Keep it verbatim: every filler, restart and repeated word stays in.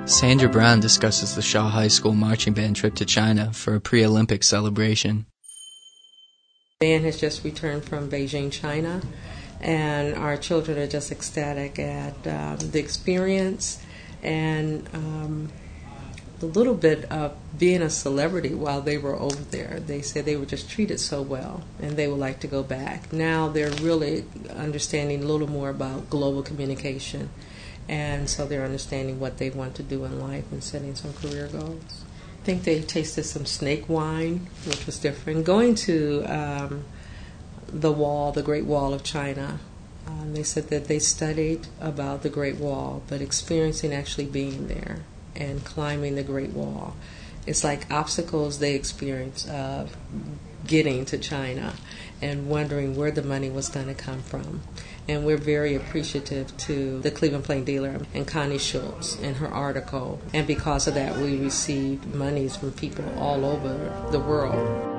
Sandra Brown discusses the Shaw High School marching band trip to China for a pre-Olympic celebration. The band has just returned from Beijing, China, and our children are just ecstatic at um, the experience and um, a little bit of being a celebrity while they were over there. They said they were just treated so well, and they would like to go back. Now they're really understanding a little more about global communication, and so they're understanding what they want to do in life and setting some career goals. I think they tasted some snake wine, which was different. Going to um, the wall, the Great Wall of China, um, they said that they studied about the Great Wall, but experiencing actually being there and climbing the Great Wall, it's like obstacles they experience of getting to China and wondering where the money was going to come from. And we're very appreciative to the Cleveland Plain Dealer and Connie Schultz and her article. And because of that, we received monies from people all over the world.